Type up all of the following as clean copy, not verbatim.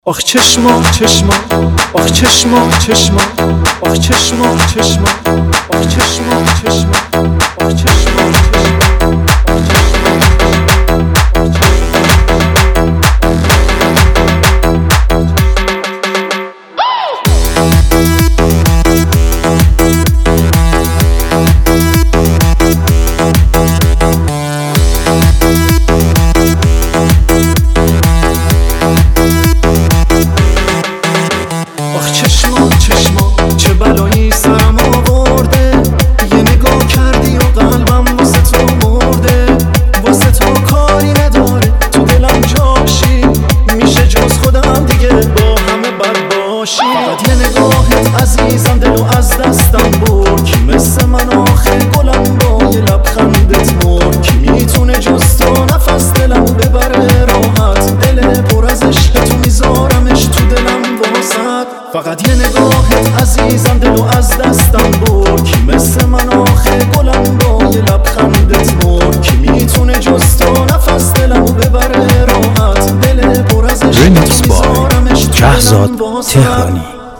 آخ چشما چشما، آخ چشما چشما، آخ چشما چشما، آخ چشما چشما، آخ چشما چشما چشما چه بلایی سرم آورده، یه نگاه کردی و قلبم واسه تو مرده، واسه تو کاری نداره تو دلم جاشی، میشه جز خودم دیگه با همه بد باشی. فقط یه نگاهت عزیزم دلو از دستم برد، کی مثل من آخه گلم با یه لبخندت مرد، کی میتونه جز تو نفس دلمو ببره راحت، دل پر از عشق تو میذارمش تو دلم واسط. فقط یه نگاهت عزیزم دلو از دستم برد، کی مثل من آخه گلم با یه لبخندت مرد، کی میتونه جز تو نفس دلمو ببره راحت، دل پر از عشق تو میذارمش تو دلم واسط.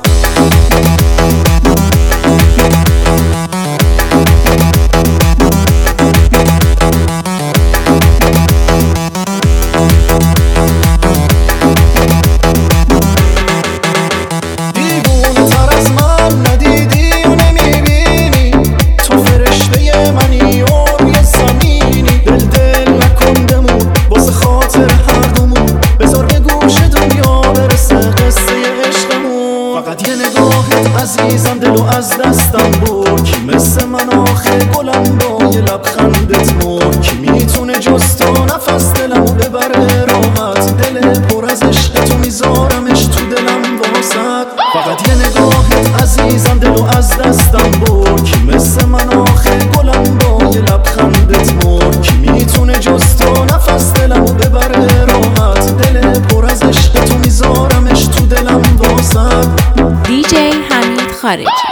عزیزم دلو از دستم برد، کی مثل من آخه گلم با یه لبخندت مرد، کی میتونه جز تو نفس دلمو ببره راحت، دل پر از عشق تو میذارمش تو دلم واسط. فقط یه نگاهت عزیزم دلو از دستم برد، کی مثل من آخه گلم با یه لبخندت مرد، کی میتونه جز تو نفس دلمو ببره راحت، دل پر از عشق تو میذارمش تو دلم واسط. DJ حمید خارجی.